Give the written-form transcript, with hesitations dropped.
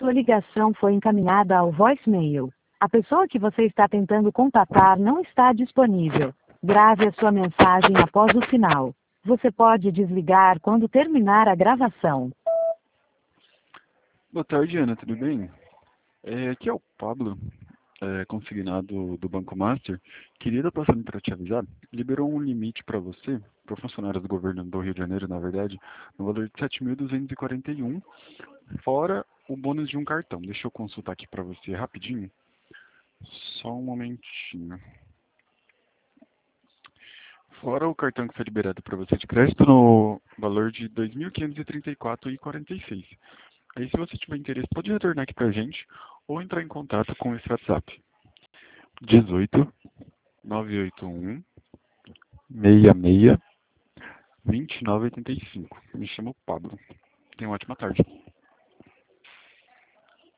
Sua ligação foi encaminhada ao voicemail. A pessoa que você está tentando contatar não está disponível. Grave a sua mensagem após o sinal. Você pode desligar quando terminar a gravação. Boa tarde, Ana, tudo bem? Aqui é o Pablo, consignado do Banco Master. Queria estar passando para te avisar, liberou um limite para você, para funcionários do governo do Rio de Janeiro, na verdade, no valor de 7.241, fora o bônus de um cartão. Deixa eu consultar aqui para você rapidinho. Só um momentinho. Fora o cartão que foi liberado para você de crédito no valor de R$ 2.534,46. Aí, se você tiver interesse, pode retornar aqui para a gente ou entrar em contato com esse WhatsApp. 18 981 66 2985. Me chamo Pablo. Tenha uma ótima tarde.